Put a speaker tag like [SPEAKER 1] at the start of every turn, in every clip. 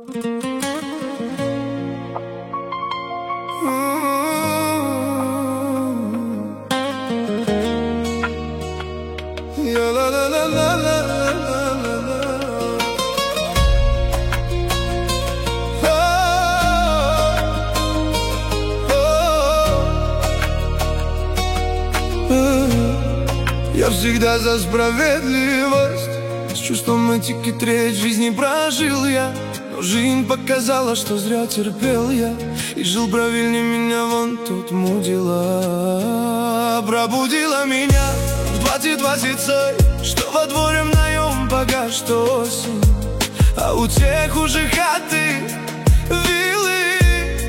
[SPEAKER 1] Я всегда за справедливость, с чувством этики треть жизни прожил я. Но жизнь показала, что зря терпел я, и жил правильнее меня вон тут мудила. Пробудила меня в 20-20, что во дворе наем пока что осень, а у тех уже хаты, виллы.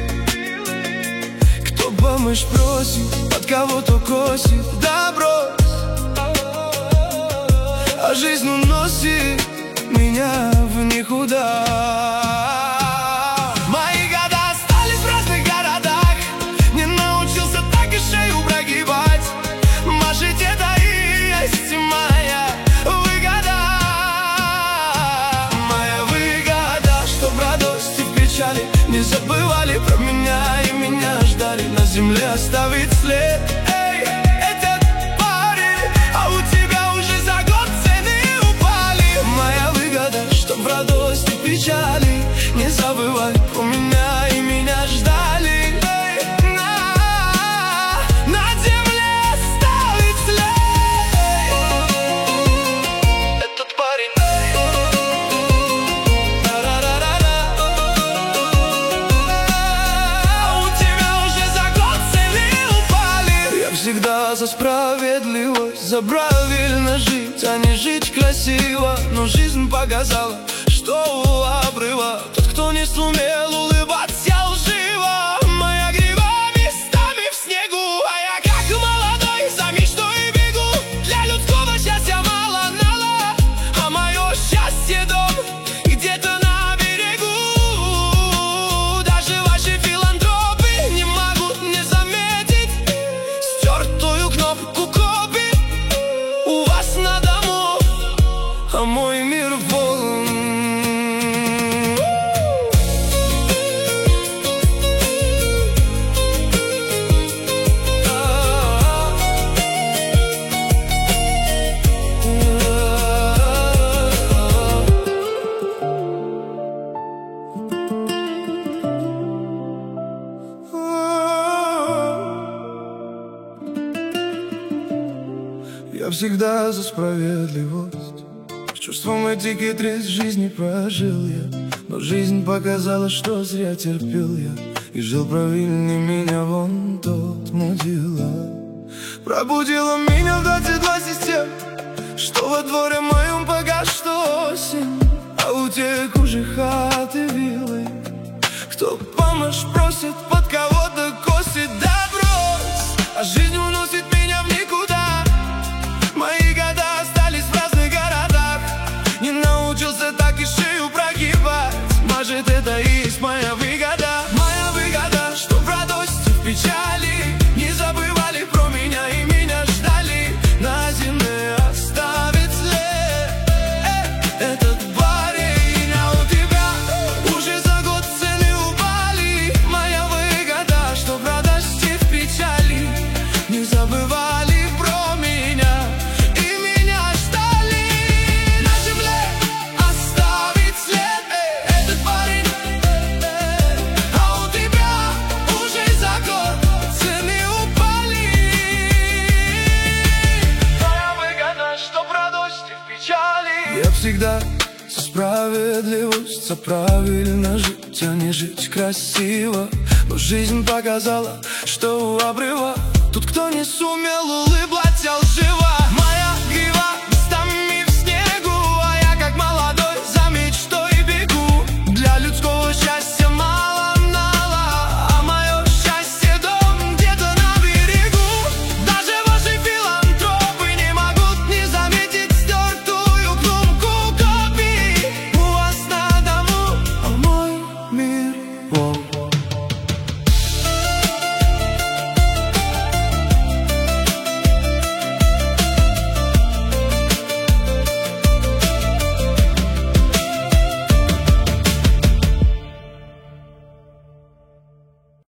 [SPEAKER 1] Кто помощь просит, под кого-то косит, да брось. А жизнь уносит меня в никуда. Мои года остались в разных городах, не научился так и шею прогибать. Может, это и есть моя выгода. Моя выгода, что в радости, в печали не забывали про меня и меня ждали на земле оставить след. В радости, в печали не забывай про меня и меня ждали. На земле оставить след. Этот парень. А у тебя уже за год цены упали. Я всегда за справедливость, за правильно жить, а не жить красиво. Но жизнь показала, что у обрыва тот, кто не сумел улыбаться лживо. Моя грива местами в снегу, а я как молодой за мечтой бегу. Для людского счастья мало-мало, а мое счастье дом где-то на берегу. Даже ваши филантропы не могут не заметить стертую кнопку копи у вас на дому, а мой мир полон. Я всегда за справедливость, с чувством этики треть жизни прожил я. Но жизнь показала, что зря терпел я, и жил правильнее меня вон тот мудила. Пробудила меня в 20-20, что во дворе моем пока что осень, а у тех уже хаты, виллы. Кто помощь просит, под кого-то косит, да брось. А жизнь уносит меня в никуда. Мои года остались в разных городах, не научился так и шею прогибать. Может, это и есть моя выгода. Моя выгода, что в радости, в печали не забывали про меня и меня ждали на земле оставить след. Этот парень, а у тебя уже за год цены упали. Моя выгода, что в радости, в печали не забывали про меня. Я всегда за справедливость, за правильно жить, а не жить красиво. Но жизнь показала, что у обрыва тут, кто не сумел улыбаться лживо.